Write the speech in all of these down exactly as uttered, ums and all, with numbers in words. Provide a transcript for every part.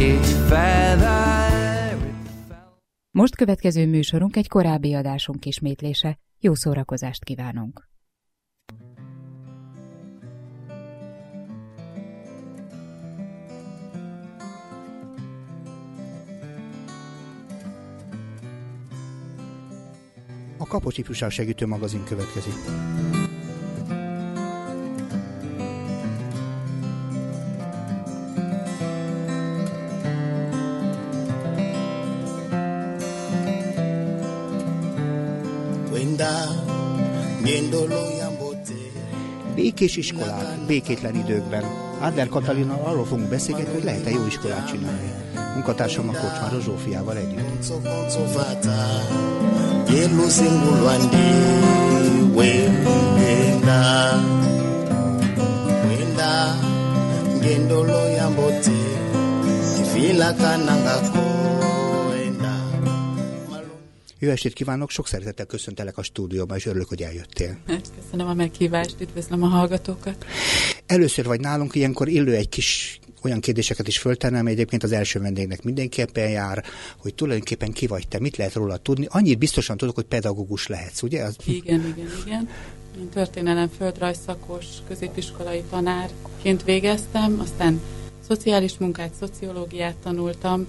Most következő műsorunk egy korábbi adásunk ismétlése. Jó szórakozást kívánunk! A Kapocs Ifjúság Segítő Magazin következik. Békés iskolák, békétlen időkben. Adler Katalinnal arról fogunk beszélgetni, hogy lehet-e jó iskolát csinálni. Munkatársam a Kocsmáros Zsófiával együtt. Jó estét kívánok, sok szeretettel köszöntelek a stúdióban, és örülök, hogy eljöttél. Köszönöm a meghívást, üdvözlöm a hallgatókat. Először vagy nálunk, ilyenkor illő egy kis olyan kérdéseket is föltennem, ami egyébként az első vendégnek mindenképpen jár, hogy tulajdonképpen ki vagy te, mit lehet róla tudni. Annyit biztosan tudok, hogy pedagógus lehetsz, ugye? Az... Igen, igen, igen. Én történelem földrajzszakos középiskolai tanárként végeztem, aztán szociális munkát, szociológiát tanultam,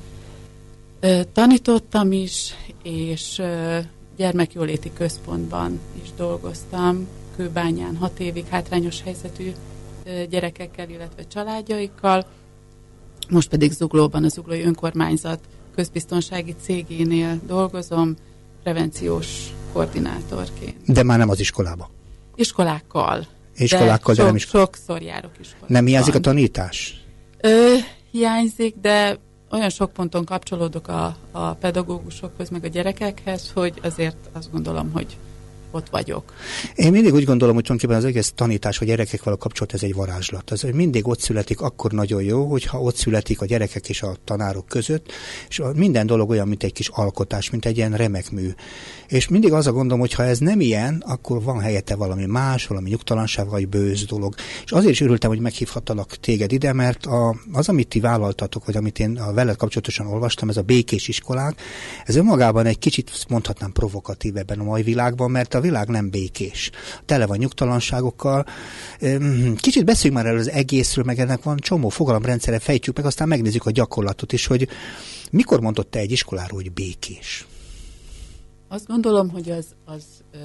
tanítottam is, és gyermekjóléti központban is dolgoztam, Kőbányán hat évig hátrányos helyzetű gyerekekkel, illetve családjaikkal. Most pedig Zuglóban, a Zuglói Önkormányzat közbiztonsági cégénél dolgozom, prevenciós koordinátorként. De már nem az iskolába? Iskolákkal. Iskolákkal, de, de nem is... sokszor járok iskolákkal. Nem hiányzik a tanítás? Ö, hiányzik, de olyan sok ponton kapcsolódok a, a pedagógusokhoz, meg a gyerekekhez, hogy azért azt gondolom, hogy ott vagyok. Én mindig úgy gondolom, hogy tulajdonképpen az egész tanítás, hogy gyerekekkel a kapcsolat, ez egy varázslat. Ez mindig ott születik, akkor nagyon jó, hogyha ott születik a gyerekek és a tanárok között, és minden dolog olyan, mint egy kis alkotás, mint egy ilyen remek mű. És mindig az a gondom, hogy ha ez nem ilyen, akkor van helyette valami más, valami nyugtalanság, vagy bőz dolog. És azért is örültem, hogy meghívhattalak téged ide, mert a, az, amit ti vállaltatok, vagy amit én a veled kapcsolatosan olvastam, ez a békés iskolák, ez önmagában egy kicsit, mondhatnám, provokatív ebben a mai világban, mert a világ nem békés. Tele van nyugtalanságokkal. Kicsit beszéljünk már el az egészről, meg ennek van csomó fogalomrendszere, fejtjük meg, aztán megnézzük a gyakorlatot is, hogy mikor mondott te egy iskoláról, hogy békés? Azt gondolom, hogy az, az ö,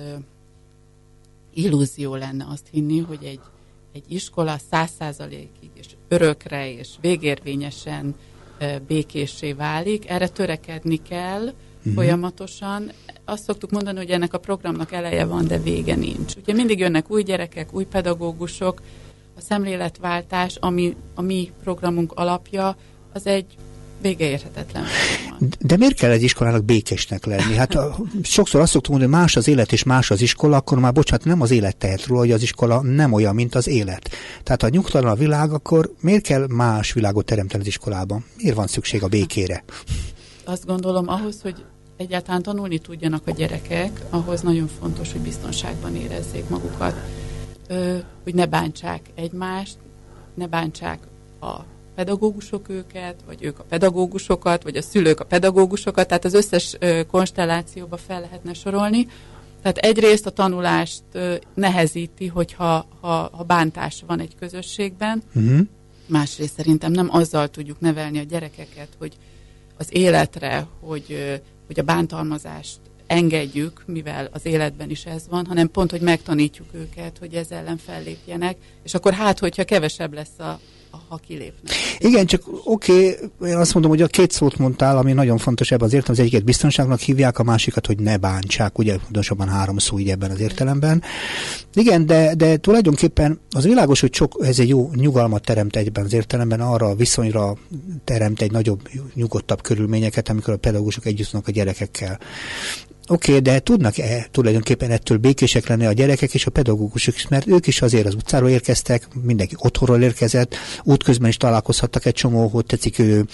illúzió lenne azt hinni, hogy egy, egy iskola száz százalékig és örökre és végérvényesen ö, békéssé válik. Erre törekedni kell uh-huh. folyamatosan. Azt szoktuk mondani, hogy ennek a programnak eleje van, de vége nincs. Ugye mindig jönnek új gyerekek, új pedagógusok, a szemléletváltás, ami a mi programunk alapja, az egy vége érhetetlen. De miért kell egy iskolának békésnek lenni? Hát a, sokszor azt szoktuk mondani, hogy más az élet és más az iskola, akkor már bocsánat, nem az élet tehet róla, hogy az iskola nem olyan, mint az élet. Tehát ha nyugtalan a világ, akkor miért kell más világot teremteni az iskolában? Miért van szükség a békére? Azt gondolom, ahhoz, hogy egyáltalán tanulni tudjanak a gyerekek, ahhoz nagyon fontos, hogy biztonságban érezzék magukat, ö, hogy ne bántsák egymást, ne bántsák a pedagógusok őket, vagy ők a pedagógusokat, vagy a szülők a pedagógusokat, tehát az összes ö, konstellációba fel lehetne sorolni. Tehát egyrészt a tanulást ö, nehezíti, hogyha ha, ha bántás van egy közösségben, uh-huh. másrészt szerintem nem azzal tudjuk nevelni a gyerekeket, hogy az életre, hogy, hogy a bántalmazást engedjük, mivel az életben is ez van, hanem pont, hogy megtanítjuk őket, hogy ez ellen fellépjenek, és akkor hát, hogyha kevesebb lesz a, a ha kilépnek. Igen, csak oké, okay, én azt mondom, hogy a két szót mondtál, ami nagyon fontos ebben az értelemben, az egyiket biztonságnak hívják, a másikat, hogy ne bántsák, ugye pontosabban három szó így ebben az értelemben. Igen, de, de tulajdonképpen az világos, hogy sok, ez egy jó nyugalmat teremt egyben az értelemben, arra a viszonyra teremt egy nagyobb, nyugodtabb körülményeket, amikor a pedagógusok együtt vannak a gyerekekkel. Oké, okay, de tudnak-e tulajdonképpen ettől békések lenni a gyerekek és a pedagógusok is, mert ők is azért az utcáról érkeztek, mindenki otthonról érkezett, útközben is találkozhattak egy csomó, hogy tetszik ő,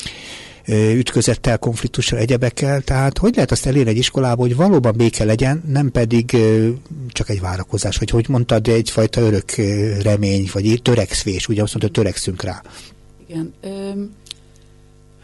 ütközettel, konfliktussal, egyebekkel, tehát hogy lehet azt elérni egy iskolában, hogy valóban béke legyen, nem pedig csak egy várakozás, vagy hogy mondtad, egyfajta örök remény, vagy törekvés, ugye azt mondta, törekszünk rá. Igen, öm,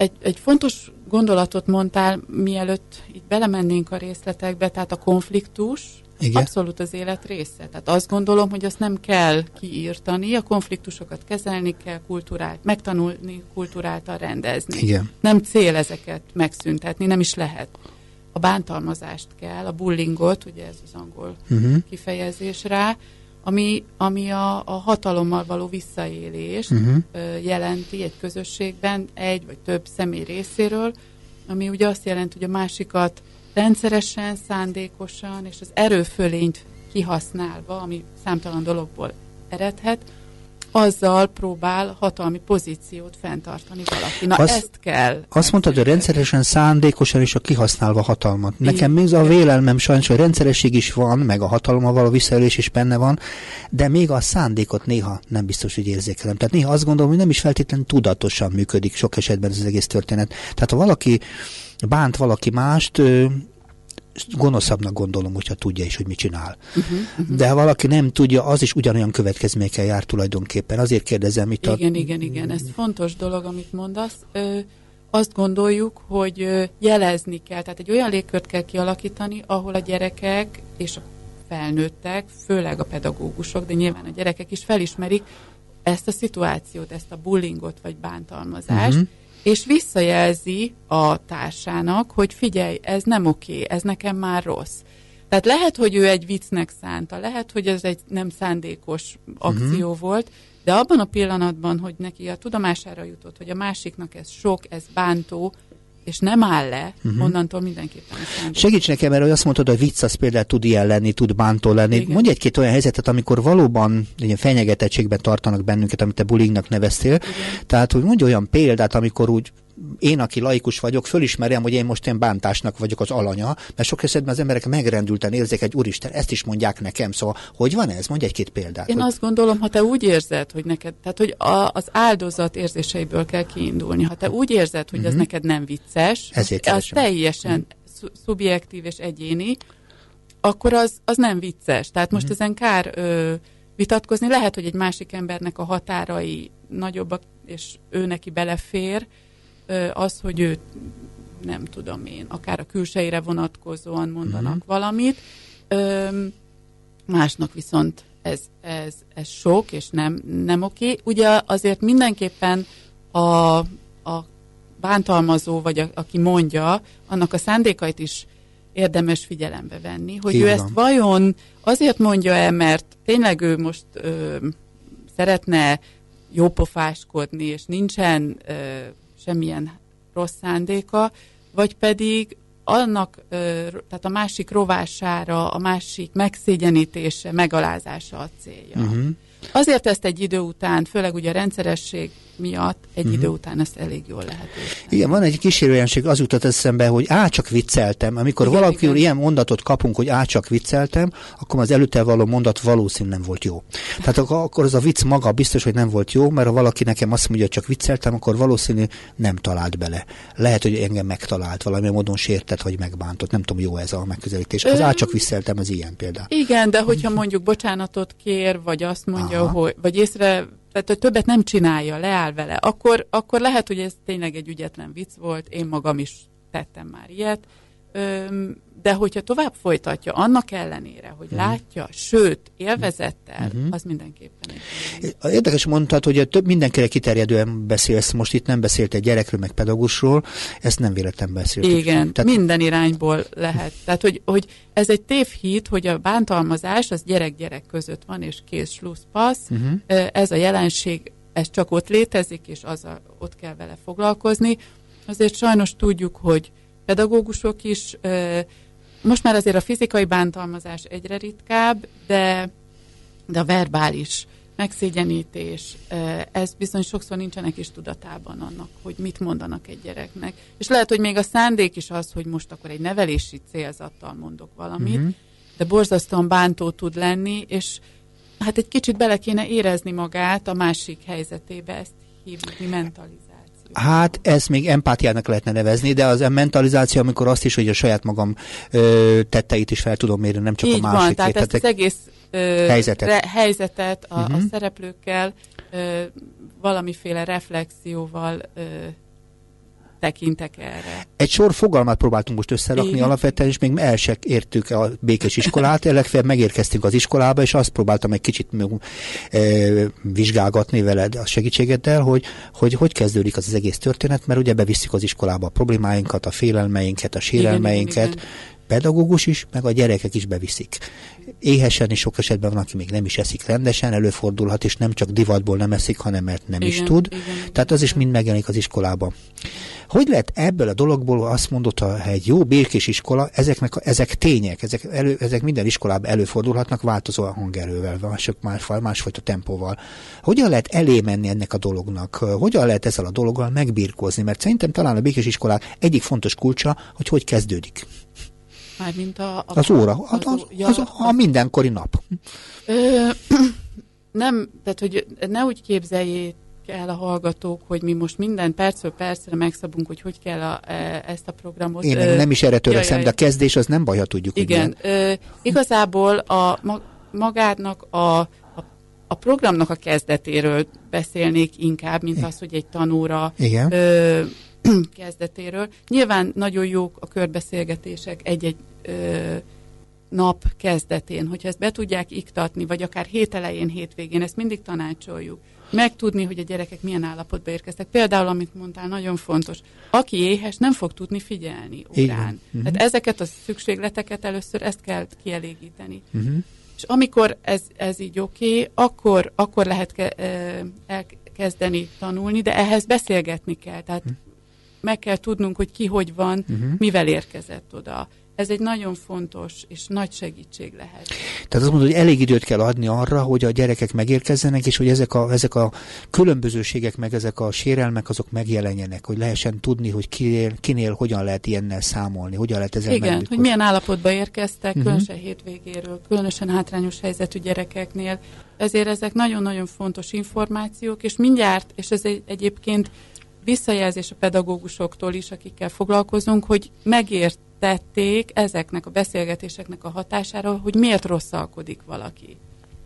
egy, egy fontos gondolatot mondtál, mielőtt így belemennénk a részletekbe, tehát a konfliktus, igen, abszolút az élet része. Tehát azt gondolom, hogy azt nem kell kiírtani, a konfliktusokat kezelni kell, kulturált, megtanulni, kulturáltan rendezni. Igen. Nem cél ezeket megszüntetni, nem is lehet. A bántalmazást kell, a bullyingot, ugye ez az angol uh-huh. kifejezés rá, ami, ami a, a hatalommal való visszaélést uh-huh. jelenti egy közösségben egy vagy több személy részéről, ami ugye azt jelenti, hogy a másikat rendszeresen, szándékosan és az erőfölényt kihasználva, ami számtalan dologból eredhet, azzal próbál hatalmi pozíciót fenntartani valaki. Na, azt, ezt kell. Azt mondtad, hogy rendszeresen, szándékosan és a kihasználva hatalmat. Nekem még a vélelmem sajnos, hogy rendszeresség is van, meg a hatalommal való visszaélés is benne van, de még a szándékot néha nem biztos, hogy érzékelem. Tehát néha azt gondolom, hogy nem is feltétlenül tudatosan működik sok esetben ez az egész történet. Tehát ha valaki bánt valaki mást, gonoszabbnak gondolom, hogyha tudja is, hogy mit csinál. Uh-huh, uh-huh. De ha valaki nem tudja, az is ugyanolyan következményekkel jár tulajdonképpen. Azért kérdezem itt igen, a... Igen, igen, igen. Ez fontos dolog, amit mondasz. Ö, azt gondoljuk, hogy ö, jelezni kell. Tehát egy olyan légkört kell kialakítani, ahol a gyerekek és a felnőttek, főleg a pedagógusok, de nyilván a gyerekek is felismerik ezt a szituációt, ezt a bullyingot vagy bántalmazást, uh-huh. és visszajelzi a társának, hogy figyelj, ez nem oké, ez nekem már rossz. Tehát lehet, hogy ő egy viccnek szánta, lehet, hogy ez egy nem szándékos akció uh-huh. volt, de abban a pillanatban, hogy neki a tudomására jutott, hogy a másiknak ez sok, ez bántó, és nem áll le, uh-huh. onnantól mindenképpen szándékos. Segíts nekem, mert azt mondtad, hogy vicc az például tud ilyen lenni, tud bántó lenni. Igen. Mondj egy-két olyan helyzetet, amikor valóban egy fenyegetettségben tartanak bennünket, amit te bullyingnak neveztél. Igen. Tehát, hogy mondj olyan példát, amikor úgy én, aki laikus vagyok, fölismerem, hogy én most én bántásnak vagyok az alanya, mert sok esetben az emberek megrendülten érzik, egy úristen, ezt is mondják nekem, szóval hogy van ez? Mondj egy-két példát. Én hogy... azt gondolom, ha te úgy érzed, hogy neked, tehát hogy a, az áldozat érzéseiből kell kiindulni, ha te úgy érzed, hogy uh-huh. az neked nem vicces, az teljesen uh-huh. szubjektív és egyéni, akkor az, az nem vicces. Tehát most uh-huh. ezen kár ö, vitatkozni, lehet, hogy egy másik embernek a határai nagyobbak, és ő neki belefér, az, hogy ő nem tudom én, akár a külseire vonatkozóan mondanak uh-huh. valamit, másnak viszont ez, ez, ez sok, és nem, nem oké. Ugye azért mindenképpen a, a bántalmazó, vagy a, aki mondja, annak a szándékait is érdemes figyelembe venni, hogy Igen. ő ezt vajon azért mondja-e, mert tényleg ő most ö, szeretne jópofáskodni, és nincsen ö, semmilyen rossz szándéka, vagy pedig annak, tehát a másik rovására, a másik megszégyenítése, megalázása a célja. Uh-huh. Azért ezt egy idő után, főleg ugye a rendszeresség miatt egy uh-huh. idő után ezt elég jól lehet érteni. Igen, van egy kísérőjelenség, az jutott eszembe, hogy á, csak vicceltem. Amikor igen, valaki igen. ilyen mondatot kapunk, hogy á, csak vicceltem, akkor az előtte való mondat valószínűleg nem volt jó. Tehát akkor az a vicc maga biztos, hogy nem volt jó, mert ha valaki nekem azt mondja, hogy csak vicceltem, akkor valószínű nem talált bele. Lehet, hogy engem megtalált, valamilyen módon sértett, vagy megbántott. Nem tudom, jó ez a megközelítés. Az á, csak vicceltem, az ilyen például. Igen, de hogyha mondjuk bocsánatot kér, vagy azt mondja, hogy, vagy észre tehát, hogy többet nem csinálja, leáll vele, akkor, akkor lehet, hogy ez tényleg egy ügyetlen vicc volt, én magam is tettem már ilyet, Öm, de hogyha tovább folytatja, annak ellenére, hogy uh-huh. látja, sőt, élvezettel, uh-huh. az mindenképpen egy. Érdekes mondtad, hogy több mindenkire kiterjedően beszélsz, most itt nem beszélt egy gyerekről, meg pedagógusról, ezt nem véletlen beszélt. Igen, tehát... minden irányból lehet. Tehát, hogy, hogy ez egy tévhit, hogy a bántalmazás az gyerek-gyerek között van, és kész, slusz, passz. Uh-huh. Ez a jelenség, ez csak ott létezik, és az a, ott kell vele foglalkozni. Azért sajnos tudjuk, hogy pedagógusok is, most már azért a fizikai bántalmazás egyre ritkább, de, de a verbális megszégyenítés, ez bizony sokszor nincsenek is tudatában annak, hogy mit mondanak egy gyereknek. És lehet, hogy még a szándék is az, hogy most akkor egy nevelési célzattal mondok valamit, uh-huh. de borzasztóan bántó tud lenni, és hát egy kicsit bele kéne érezni magát a másik helyzetébe, ezt hívjuk mi mentalizációt. Hát ez még empátiának lehetne nevezni, de az a mentalizáció, amikor azt is, hogy a saját magam ö, tetteit is fel tudom mérni, nem csak így a másik. Van, tehát ezt az egész ö, helyzetet, re, helyzetet a, uh-huh. a szereplőkkel ö, valamiféle reflexióval ö, tekintek erre. Egy sor fogalmat próbáltunk most összerakni igen. alapvetően, és még el se értük a Békés iskolát, legfeljebb megérkeztünk az iskolába, és azt próbáltam egy kicsit e, vizsgálgatni veled a segítségeddel, hogy, hogy hogy kezdődik az, az egész történet, mert ugye bevisszük az iskolába a problémáinkat, a félelmeinket, a sérelmeinket, igen, igen, igen. Pedagógus is, meg a gyerekek is beviszik. Éhesen is sok esetben van, aki még nem is eszik rendesen, előfordulhat, és nem csak divatból nem eszik, hanem mert nem igen, is tud. Igen, Tehát az igen. is mind megjelenik az iskolában. Hogy lehet ebből a dologból azt mondott, ha egy jó békés iskola, ezeknek, ezek tények, ezek, elő, ezek minden iskolában előfordulhatnak változó hangerővel, mások, más, másfajta tempóval. Hogyan lehet elé menni ennek a dolognak? Hogyan lehet ezzel a dologgal megbirkózni? Mert szerintem talán a békés iskolák egyik fontos kulcsa, hogy hogy kezdődik. Mármint a, a, az óra, az, az, az, az a mindenkori nap. Ö, nem, tehát hogy ne úgy képzeljék el a hallgatók, hogy mi most minden percről percre megszabunk, hogy hogy kell a, e, ezt a programot. Én ö, nem is erre törekszem, de a kezdés az nem baj, ha tudjuk. Igen, ö, igazából a magának a, a, a programnak a kezdetéről beszélnék inkább, mint az, hogy egy tanóra ö, kezdetéről. Nyilván nagyon jók a körbeszélgetések egy-egy ö, nap kezdetén, hogyha ezt be tudják iktatni, vagy akár hét elején, hétvégén, ezt mindig tanácsoljuk. Megtudni, hogy a gyerekek milyen állapotba érkeztek. Például, amit mondtál, nagyon fontos. Aki éhes, nem fog tudni figyelni órán. Uh-huh. Tehát ezeket a szükségleteket először ezt kell kielégíteni. Uh-huh. És amikor ez, ez így oké, okay, akkor, akkor lehet ke, elkezdeni tanulni, de ehhez beszélgetni kell. Tehát uh-huh. meg kell tudnunk, hogy ki hogy van, uh-huh. mivel érkezett oda. Ez egy nagyon fontos és nagy segítség lehet. Tehát azt mondod, hogy elég időt kell adni arra, hogy a gyerekek megérkezzenek, és hogy ezek a, ezek a különbözőségek, meg ezek a sérelmek, azok megjelenjenek, hogy lehessen tudni, hogy kinél, kinél hogyan lehet ilyennel számolni, hogyan lehet ezzel igen, megbirkózni. Hogy milyen állapotba érkeztek, uh-huh. különösen hétvégéről, különösen hátrányos helyzetű gyerekeknél. Ezért ezek nagyon-nagyon fontos információk, és mindjárt, és ez egy, egyébként visszajelzés a pedagógusoktól is, akikkel foglalkozunk, hogy megértették ezeknek a beszélgetéseknek a hatására, hogy miért rosszalkodik valaki.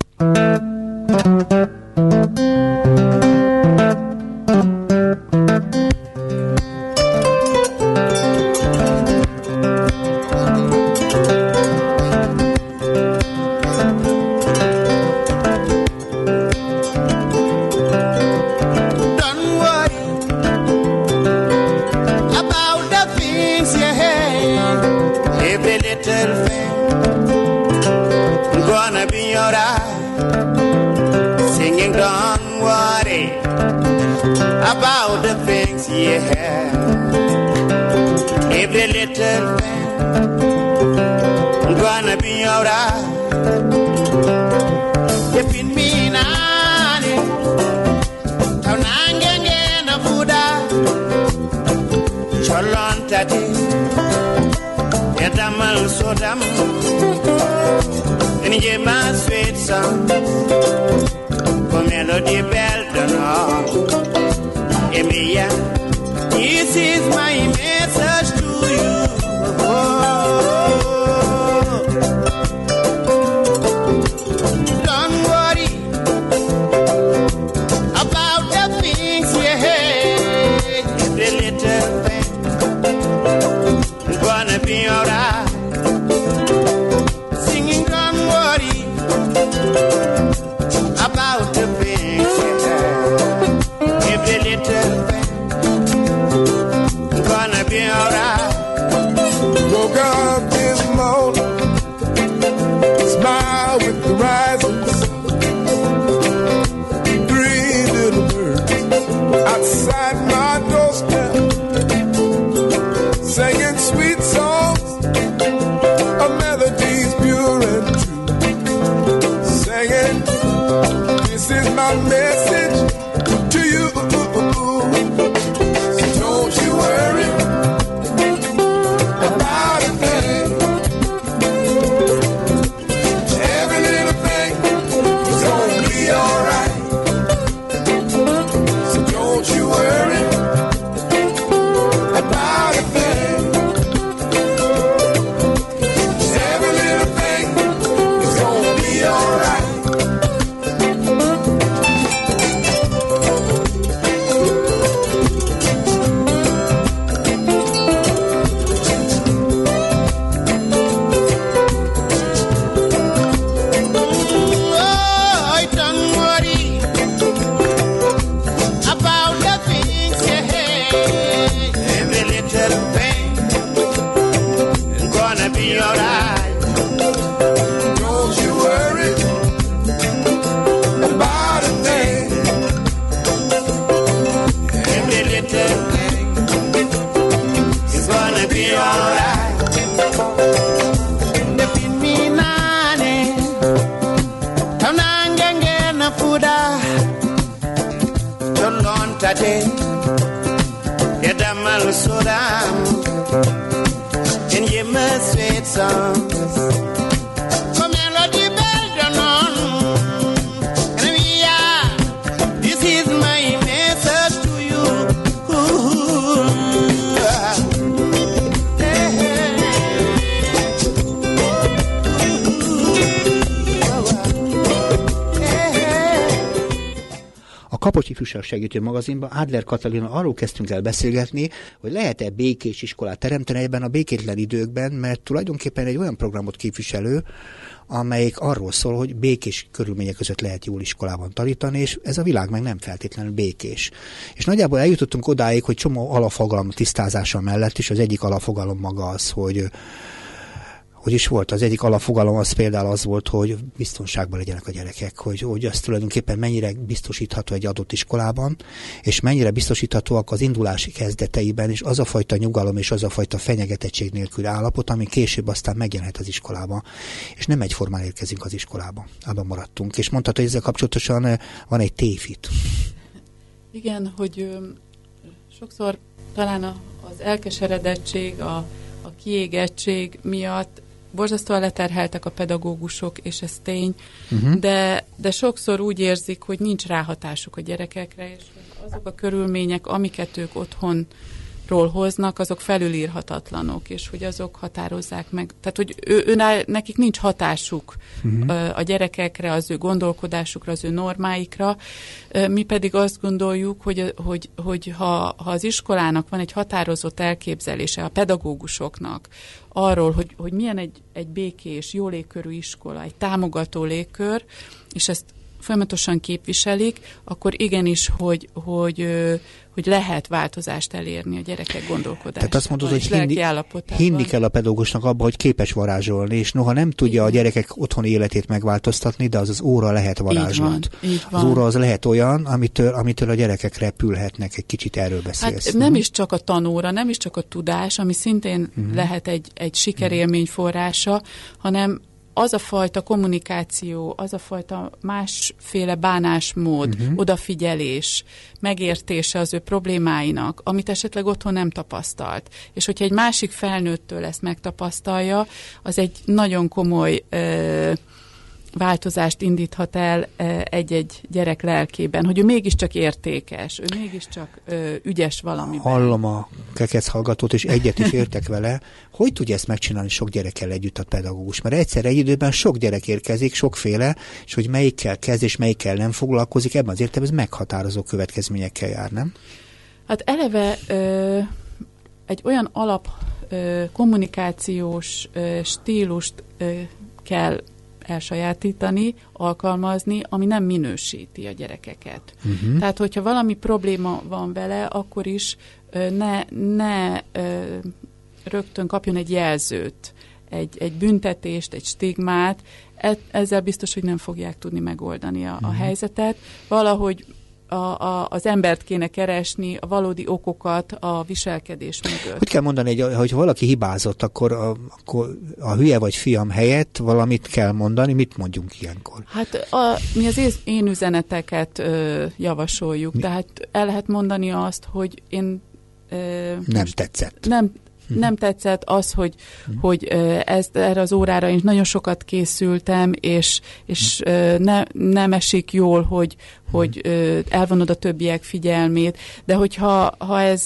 About the things you have, every little thing gonna be alright. If it mean I town angenge na buda cholon tati yadamal sodam and je my sweet song for melody bell down. Emilia, this is my message to you. Oh, don't worry about the things you hate. The little thing is gonna be alright. Singing, don't worry about the things you hate. Every little be alright. Woke up this morning, smile with the rising sun. Three little birds outside my doorstep, singing sweet songs of melodies pure and true. Singing, this is my message to you. So don't you worry. Don't you worry Cali, Kedamal Sodam, and you must sweet songs. For melody Belgian on, and we are, this is my message to you. Ooh, hey, hey. A Kapocsi Ifjúság Segítő Magazinban Adler Katalina arról kezdtünk el beszélgetni, hogy lehet-e békés iskolát teremteni ebben a békétlen időkben, mert tulajdonképpen egy olyan programot képviselő, amelyik arról szól, hogy békés körülmények között lehet jól iskolában tanítani, és ez a világ meg nem feltétlenül békés. És nagyjából eljutottunk odáig, hogy csomó alapfogalom tisztázása mellett is az egyik alapfogalom maga az, hogy hogy is volt, az egyik alapfogalom az például az volt, hogy biztonságban legyenek a gyerekek, hogy, hogy az tulajdonképpen mennyire biztosítható egy adott iskolában, és mennyire biztosíthatóak az indulási kezdeteiben, és az a fajta nyugalom és az a fajta fenyegetettség nélkül állapot, ami később aztán megjelenhet az iskolában. És nem egyformán érkezünk az iskolába. Abban maradtunk. És mondtad, hogy ezzel kapcsolatosan van egy tévhit. Igen, hogy ö, sokszor talán a, az elkeseredettség, a, a kiégettség miatt borzasztóan leterheltek a pedagógusok, és ez tény, uh-huh. de, de sokszor úgy érzik, hogy nincs ráhatásuk a gyerekekre, és azok a körülmények, amiket ők otthonról hoznak, azok felülírhatatlanok, és hogy azok határozzák meg. Tehát, hogy ő, ő, nekik nincs hatásuk uh-huh. a gyerekekre, az ő gondolkodásukra, az ő normáikra. Mi pedig azt gondoljuk, hogy, hogy, hogy ha, ha az iskolának van egy határozott elképzelése, a pedagógusoknak arról, hogy, hogy milyen egy, egy békés, jó légkörű iskola, egy támogató légkör, és ezt folyamatosan képviselik, akkor igenis, hogy, hogy, hogy lehet változást elérni a gyerekek gondolkodásában. Tehát azt mondod, hogy hinni, hinni kell a pedagógusnak abba, hogy képes varázsolni, és noha nem tudja igen. a gyerekek otthoni életét megváltoztatni, de az az óra lehet varázslat. Így van, így van. Az óra az lehet olyan, amitől, amitől a gyerekek repülhetnek, egy kicsit erről beszélsz. Hát nem is csak a tanóra, nem is csak a tudás, ami szintén uh-huh. lehet egy, egy sikerélmény forrása, hanem az a fajta kommunikáció, az a fajta másféle bánásmód, uh-huh. odafigyelés, megértése az ő problémáinak, amit esetleg otthon nem tapasztalt. És hogyha egy másik felnőttől ezt megtapasztalja, az egy nagyon komoly ö, változást indíthat el egy-egy gyerek lelkében, hogy ő mégiscsak értékes, ő mégiscsak ö, ügyes valamiben. Hallom a kekec hallgatót, és egyet is értek vele. Hogy tudja ezt megcsinálni sok gyerekkel együtt a pedagógus? Mert egyszer egy időben sok gyerek érkezik, sokféle, és hogy melyikkel kezd, és melyikkel nem foglalkozik, ebben az értelemben ez meghatározó következményekkel jár, nem? Hát eleve ö, egy olyan alap ö, kommunikációs ö, stílust ö, kell elsajátítani, alkalmazni, ami nem minősíti a gyerekeket. Uh-huh. Tehát, hogyha valami probléma van vele, akkor is ö, ne, ne ö, rögtön kapjon egy jelzőt, egy, egy büntetést, egy stigmát, e, ezzel biztos, hogy nem fogják tudni megoldani a, uh-huh. a helyzetet. Valahogy A, a, az embert kéne keresni, a valódi okokat a viselkedés mögött. Úgy kell mondani, hogy, hogy valaki hibázott, akkor a, akkor a hülye vagy fiam helyett valamit kell mondani, mit mondjunk ilyenkor? Hát a, mi az én üzeneteket ö, javasoljuk, mi? Tehát el lehet mondani azt, hogy én ö, nem tetszett. Nem, nem tetszett az, hogy, hmm. hogy ezt, erre az órára én nagyon sokat készültem, és, és hmm. ne, nem esik jól, hogy, hmm. hogy elvonod a többiek figyelmét, de hogyha ha ez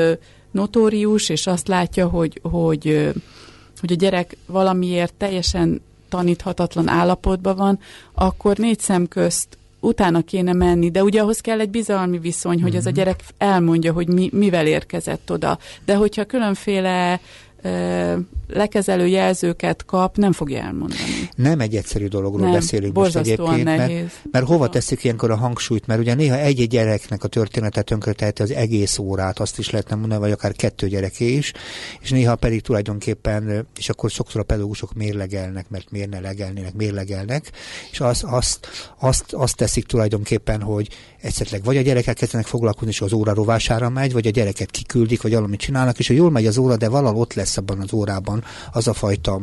notórius, és azt látja, hogy, hogy, hogy a gyerek valamiért teljesen taníthatatlan állapotban van, akkor négy szem közt utána kéne menni, de ugye ahhoz kell egy bizalmi viszony, hogy mm-hmm. az a gyerek elmondja, hogy mi, mivel érkezett oda. De hogyha különféle ö, lekezelő jelzőket kap, nem fogja elmondani. Nem egy egyszerű dologról nem, beszélünk most egyébként, mert, mert hova teszik ilyenkor a hangsúlyt, mert ugye néha egy-egy gyereknek a történetet tönkreteheti az egész órát, azt is lehetne mondani, vagy akár kettő gyereké is, és néha pedig tulajdonképpen, és akkor sokszor a pedagógusok mérlegelnek, mert miért ne legelnének, mérlegelnek, és azt, azt, azt, azt teszik tulajdonképpen, hogy esetleg vagy a gyerekek kezdenek foglalkozni, és az óra rovására megy, vagy a gyereket kiküldik, vagy valamit csinálnak, és ha jól megy az óra, de valahol ott lesz abban az órában az a fajta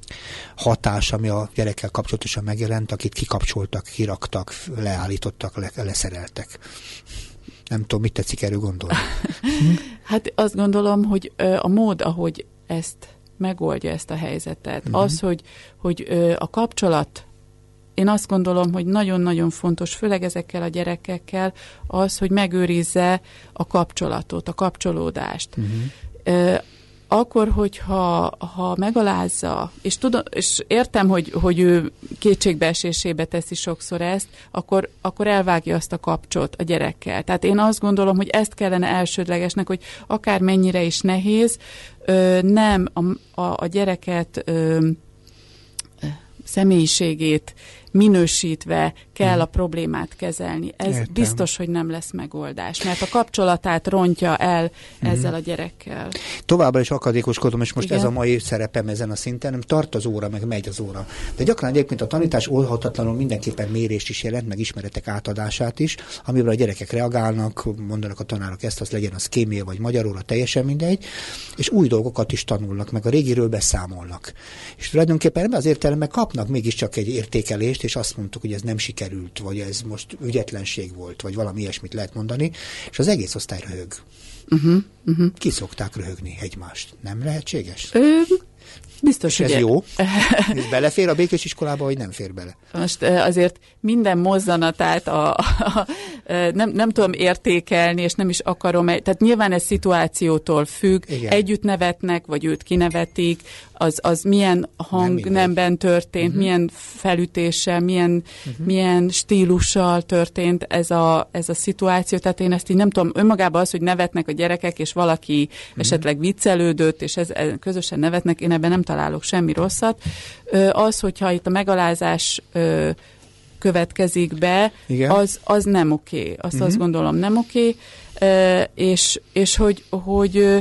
hatás, ami a gyerekkel kapcsolatosan megjelent, akit kikapcsoltak, kiraktak, leállítottak, le, leszereltek. Nem tudom, mit tetszik erről gondolni. Hát azt gondolom, hogy a mód, ahogy ezt megoldja ezt a helyzetet, uh-huh. az, hogy, hogy a kapcsolat, én azt gondolom, hogy nagyon-nagyon fontos, főleg ezekkel a gyerekekkel, az, hogy megőrizze a kapcsolatot, a kapcsolódást. Uh-huh. Akkor, hogyha ha megalázza, és, tudom, és értem, hogy, hogy ő kétségbeesésébe teszi sokszor ezt, akkor, akkor elvágja azt a kapcsot a gyerekkel. Tehát én azt gondolom, hogy ezt kellene elsődlegesnek, hogy akár mennyire is nehéz, nem a, a, a gyereket személyiségét minősítve kell a problémát kezelni. Ez Értem. biztos, hogy nem lesz megoldás, mert a kapcsolatát rontja el ezzel a gyerekkel. Továbbra is akadékoskodom, és most Igen. ez a mai szerepem ezen a szinten, nem tart az óra, meg megy az óra. De gyakran egyébként a tanítás oldhatatlanul mindenképpen mérést is jelent, meg ismeretek átadását is, amivel a gyerekek reagálnak, mondanak a tanárok ezt, az legyen az kémia vagy magyar óra, teljesen mindegy, és új dolgokat is tanulnak, meg a régiről beszámolnak. És tulajdonképpen ebben az értelemben kapnak mégiscsak egy értékelést, és azt mondtuk, hogy ez nem sikerült, vagy ez most ügyetlenség volt, vagy valami ilyesmit lehet mondani, és az egész osztály röhög. Uh-huh, uh-huh. Ki szokták röhögni egymást? Nem lehetséges? Ö, biztos, és ez ugye. jó? Ez belefér a Békés iskolába, vagy nem fér bele? Most azért minden mozzanatát a, a, a, nem, nem tudom értékelni, és nem is akarom, tehát nyilván ez szituációtól függ, Igen. együtt nevetnek, vagy őt kinevetik, az, az milyen hangnemben történt, uh-huh. milyen felütéssel, milyen, uh-huh. milyen stílussal történt ez a, ez a szituáció, tehát én ezt így nem tudom, önmagában az, hogy nevetnek a gyerekek, és valaki uh-huh. esetleg viccelődött, és ez, közösen nevetnek, én ebben nem találok semmi rosszat. Az, hogyha itt a megalázás következik be, az, az nem oké. Azt uh-huh. azt gondolom nem oké, és, és hogy, hogy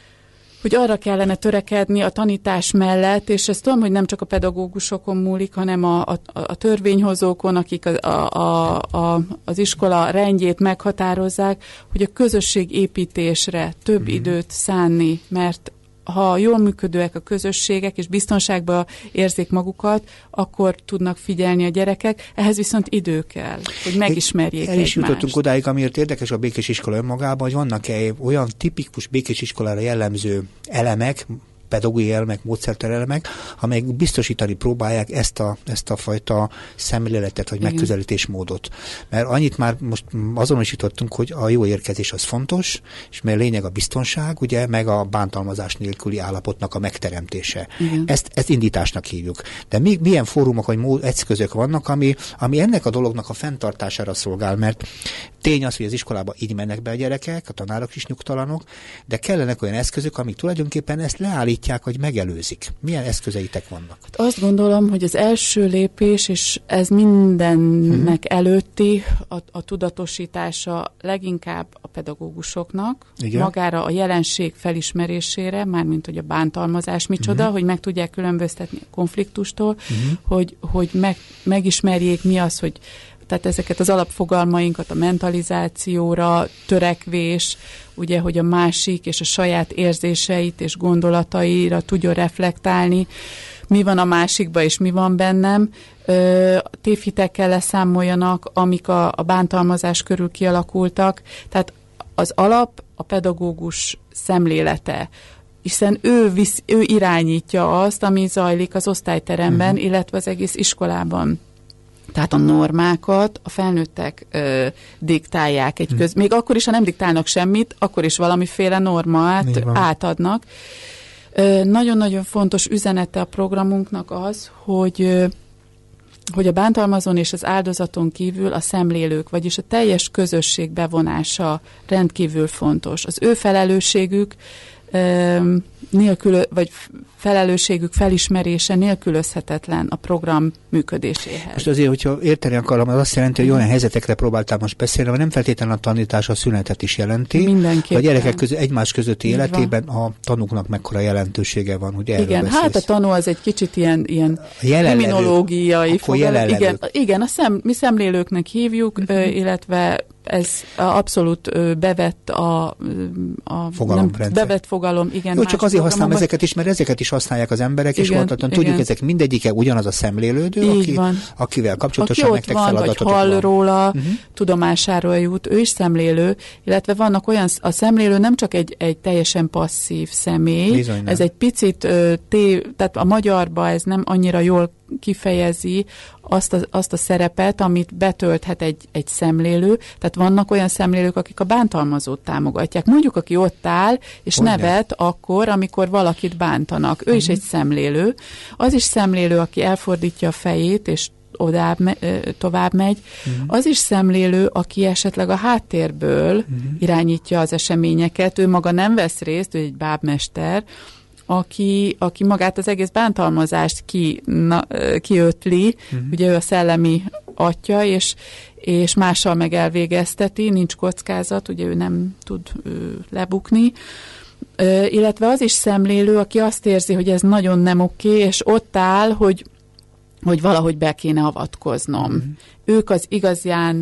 hogy arra kellene törekedni a tanítás mellett, és ezt tudom, hogy nem csak a pedagógusokon múlik, hanem a, a, a törvényhozókon, akik a, a, a, az iskola rendjét meghatározzák, hogy a közösségépítésre több mm. időt szánni, mert ha jól működőek a közösségek, és biztonságban érzik magukat, akkor tudnak figyelni a gyerekek, ehhez viszont idő kell, hogy megismerjék egymást. El is jutottunk odáig, amiért érdekes a Békés iskola önmagában, hogy vannak-e olyan tipikus Békés iskolára jellemző elemek, pedagógiai elemek, módszertan elemek, amelyek biztosítani próbálják ezt a, ezt a fajta szemléletet, vagy Igen. megközelítésmódot. Mert annyit már most azonosítottunk, hogy a jó érkezés az fontos, és mert lényeg a biztonság, ugye, meg a bántalmazás nélküli állapotnak a megteremtése. Ezt, ezt indításnak hívjuk. De mi, milyen fórumok vagy mód, eszközök vannak, ami, ami ennek a dolognak a fenntartására szolgál, mert tény az, hogy az iskolába így mennek be a gyerekek, a tanárok is nyugtalanok, de kellenek olyan eszközök, amik tulajdonképpen ezt leállítják, vagy megelőzik. Milyen eszközeitek vannak? Azt gondolom, hogy az első lépés, és ez mindennek uh-huh. előtti, a, a tudatosítása leginkább a pedagógusoknak, Igen. magára a jelenség felismerésére, mármint hogy a bántalmazás micsoda, uh-huh. hogy meg tudják különböztetni a konfliktustól, uh-huh. hogy, hogy meg, megismerjék mi az, hogy tehát ezeket az alapfogalmainkat, a mentalizációra, törekvés, ugye, hogy a másik és a saját érzéseit és gondolataira tudjon reflektálni, mi van a másikban és mi van bennem, tévhitekkel leszámoljanak, amik a, a bántalmazás körül kialakultak. Tehát az alap a pedagógus szemlélete, hiszen ő, visz, ő irányítja azt, ami zajlik az osztályteremben, uh-huh. illetve az egész iskolában. Tehát a normákat a felnőttek ö, diktálják egy köz... Még akkor is, ha nem diktálnak semmit, akkor is valamiféle normát átadnak. Ö, nagyon-nagyon fontos üzenete a programunknak az, hogy, ö, hogy a bántalmazón és az áldozaton kívül a szemlélők, vagyis a teljes közösség bevonása rendkívül fontos. Az ő felelősségük ö, nélkül, vagy felelősségük felismerése nélkülözhetetlen a program működéséhez. Most azért, hogyha érteni akarom, az azt jelenti, hogy olyan helyzetekre próbáltál most beszélni, mert nem feltétlenül a tanítás a szünetet is jelenti. Mindenképpen. A gyerekek közö, egymás közötti Így életében van. A tanúknak mekkora jelentősége van, hogy erről Igen, beszélsz. hát a tanú az egy kicsit ilyen, ilyen kriminológiai fogalom. Igen, igen, a szem, mi szemlélőknek hívjuk, uh-huh. ö, illetve ez abszolút ö, bevett a, a fogalom, nem, bevett fogalom, igen. Jó, csak azért használom ezeket is, mert ezeket is használják az emberek, igen, és voltatlan tudjuk, ezek mindegyike ugyanaz a szemlélődő, aki, akivel kapcsolatosan aki nektek feladatot van. Aki hall róla, uh-huh. tudomásáról jut, ő is szemlélő, illetve vannak olyan, a szemlélő nem csak egy, egy teljesen passzív személy, bizony, ez egy picit, ö, té, tehát a magyarba ez nem annyira jól kifejezi azt a, azt a szerepet, amit betölthet egy, egy szemlélő. Tehát vannak olyan szemlélők, akik a bántalmazót támogatják. Mondjuk, aki ott áll, és Hogy nevet ne? akkor, amikor valakit bántanak. Ő uh-huh. is egy szemlélő. Az is szemlélő, aki elfordítja a fejét, és odább, tovább megy. Uh-huh. Az is szemlélő, aki esetleg a háttérből uh-huh. irányítja az eseményeket. Ő maga nem vesz részt, ő egy bábmester, Aki, aki magát az egész bántalmazást ki, na, kiötli, uh-huh. ugye ő a szellemi atya, és, és mással meg elvégezteti, nincs kockázat, ugye ő nem tud ő, lebukni, ö, illetve az is szemlélő, aki azt érzi, hogy ez nagyon nem oké, és ott áll, hogy hogy valahogy be kéne avatkoznom. Uh-huh. Ők az igazán,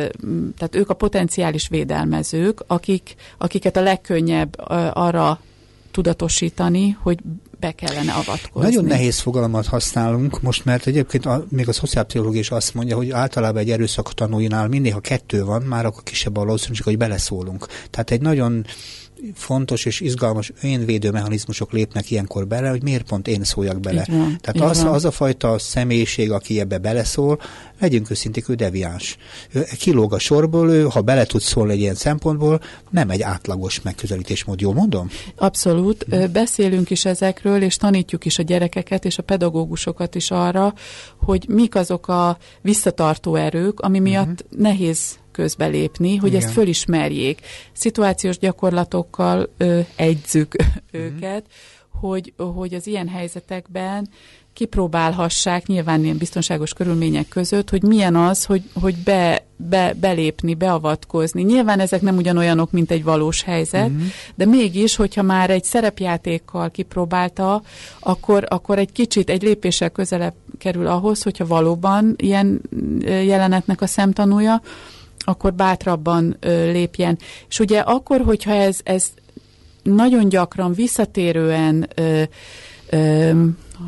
tehát ők a potenciális védelmezők, akik, akiket a legkönnyebb arra tudatosítani, hogy be kellene avatkozni. Nagyon nehéz fogalmat használunk most, mert egyébként a, még a szociálpszichológia is azt mondja, hogy általában egy erőszak tanúinál mindig, ha kettő van, már akkor kisebb a valószínűség, hogy beleszólunk. Tehát egy nagyon fontos és izgalmas önvédő mechanizmusok lépnek ilyenkor bele, hogy miért pont én szóljak bele. Van, Tehát az, az a fajta személyiség, aki ebbe beleszól, legyünk őszinték, ő deviáns. Ő kilóg a sorból, ő, ha bele tud szólni egy ilyen szempontból, nem egy átlagos megközelítésmód. Jól mondom? Abszolút. Hmm. Beszélünk is ezekről, és tanítjuk is a gyerekeket és a pedagógusokat is arra, hogy mik azok a visszatartó erők, ami miatt hmm. nehéz közbelépni, hogy Igen. ezt fölismerjék. Szituációs gyakorlatokkal ö, egyzzük mm. őket, hogy, hogy az ilyen helyzetekben kipróbálhassák nyilván ilyen biztonságos körülmények között, hogy milyen az, hogy, hogy be, be, belépni, beavatkozni. Nyilván ezek nem ugyanolyanok, mint egy valós helyzet, mm. de mégis, hogyha már egy szerepjátékkal kipróbálta, akkor, akkor egy kicsit, egy lépéssel közelebb kerül ahhoz, hogyha valóban ilyen jelenetnek a szemtanúja, akkor bátrabban ö, lépjen. És ugye akkor, hogyha ez, ez nagyon gyakran visszatérően ö, ö,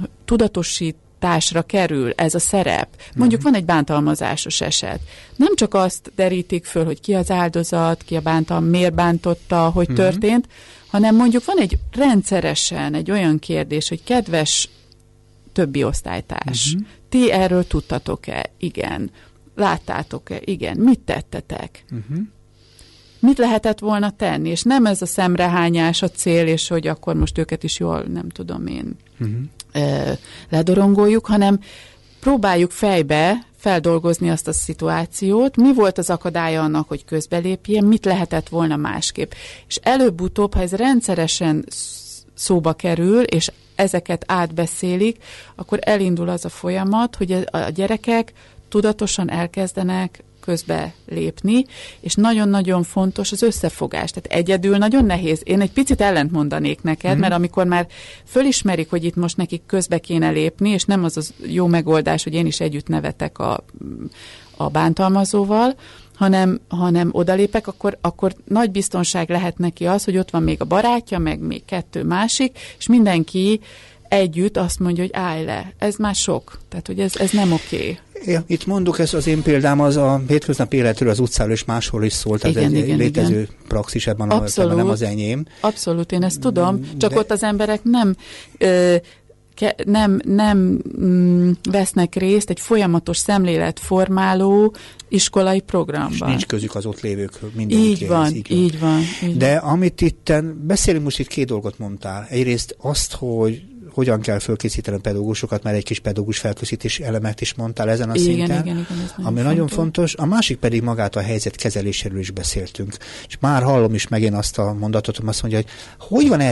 tudatosításra kerül ez a szerep, mondjuk van egy bántalmazásos eset, nem csak azt derítik föl, hogy ki az áldozat, ki a bántalm, miért bántotta, hogy uh-huh. történt, hanem mondjuk van egy rendszeresen egy olyan kérdés, hogy kedves többi osztálytárs, uh-huh. ti erről tudtatok-e? Igen. Láttátok-e? Igen. Mit tettetek? Uh-huh. Mit lehetett volna tenni? És nem ez a szemrehányás a cél, és hogy akkor most őket is jól, nem tudom én, uh-huh. ö, ledorongoljuk, hanem próbáljuk fejbe feldolgozni azt a szituációt, mi volt az akadálya annak, hogy közbelépjen, mit lehetett volna másképp. És előbb-utóbb, ha ez rendszeresen szóba kerül, és ezeket átbeszélik, akkor elindul az a folyamat, hogy a gyerekek tudatosan elkezdenek közbe lépni, és nagyon-nagyon fontos az összefogás. Tehát egyedül nagyon nehéz. Én egy picit ellent mondanék neked, mm. mert amikor már fölismerik, hogy itt most nekik közbe kéne lépni, és nem az az jó megoldás, hogy én is együtt nevetek a, a bántalmazóval, hanem, hanem odalépek, akkor, akkor nagy biztonság lehet neki az, hogy ott van még a barátja, meg még kettő másik, és mindenki együtt azt mondja, hogy állj le, ez már sok. Tehát, hogy ez, ez nem oké. Ja, itt mondok, ez az én példám az a hétköznapi életről, az utcáról és máshol is szól, tehát igen, ez igen, létező igen. praxis ebben a értelemben, nem az enyém. Abszolút, én ezt tudom, csak de... ott az emberek nem... Ö, nem, nem mm, vesznek részt egy folyamatos szemléletformáló iskolai programban. És nincs közük az ott lévők mindenkihez. Így van, így van. Így van, így De van. Amit itten, beszélünk most itt két dolgot mondtál. Egyrészt azt, hogy hogyan kell fölkészíteni a pedagógusokat, mert egy kis pedagógus felkészítés elemet is mondtál ezen a igen, szinten, igen, igen, ez ami nagyon fontos. fontos. A másik pedig magát a helyzet kezeléséről is beszéltünk. És már hallom is megint azt a mondatot, hogy azt mondja, hogy hogy van erre